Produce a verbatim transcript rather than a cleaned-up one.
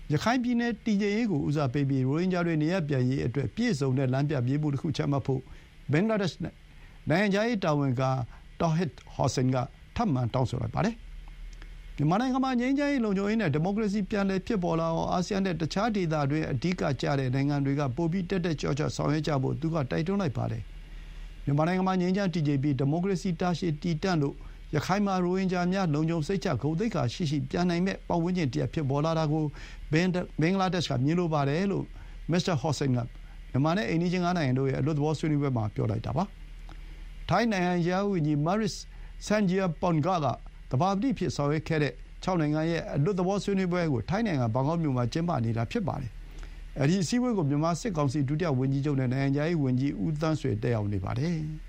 ရခိုင်ပြည်နယ်တည်ငြိမ်ရေးကိုဦးစားပေးပြီးရိုဟင်ဂျာတွေနေရပ်ပြန်ရေးအတွက်ပြည့်စုံတဲ့လမ်းပြမြေပုံတစ်ခုချမှတ်ဖို့ဘင်္ဂလားဒေ့ရှ်နိုင်ငံခြားရေးတာဝန်ခံတောဟစ်ဟော့ဆင်ကထပ်မံတောင်းဆိုလိုက်ပါတယ်။မြန်မာနိုင်ငံမှာငြိမ်းချမ်းရေးလုံခြုံရေးနဲ့ဒီမိုကရေစီပြန်လည်ဖြစ်ပေါ်လာအောင်အာဆီယံနဲ့တခြားဒေသတွင်းအဓိကကျတဲ့နိုင်ငံတွေကပိုပြီးတက်တက်ကြွကြွဆောင်ရွက်ကြဖို့သူကတိုက်တွန်းလိုက်ပါတယ်။မြန်မာနိုင်ငံမှာငြိမ်းချမ်းတည်ငြိမ်ပြီးဒီမိုကရေစီတာရှည်တည်တံ့လို့ရခိုင်မှာရိုဟင်ဂျာများလုံခြုံစိတ်ချဂုဏ်သိက္ခာရှိရှိပြန်နိုင်မဲ့ပတ်ဝန်းကျင်တစ်ရပ်ဖြစ်ပေါ်လာတာကိုဘင်္ဂလားဒေ့ရှ်ကမြင်လိုပါတယ်လို့မစ္စတာဟော့ဆင်ကမြန်မာနဲ့အိန္ဒိယငါးနိုင်ငံတို့ရဲ့အလွတ်သဘောဆွေးနွေးပွဲမှာပြောလိုက်တာပါ။ထိုင်းနိုင်ငံရဲ့ဝန်ကြီးမာရစ်ဆန်ဂျီယာပွန်ဂါကသဘာပတိဖြစ်ဆောင်ရွက်ခဲ့တဲ့ခြောက်နိုင်ငံရဲ့အလွတ်သဘောဆွေးနွေးပွဲကိုထိုင်းနိုင်ငံဘန်ကောက်မြို့မှာကျင်းပနေတာဖြစ်ပါတယ်။အဲဒီအစည်းအဝေးကိုမြန်မာစစ်ကောင်စီဒုတိယဝန်ကြီးချုပ်နဲ့နိုင်ငံခြားရေးဝန်ကြီးဦးသန်းဆွေတက်ရောက်နေပါတယ်။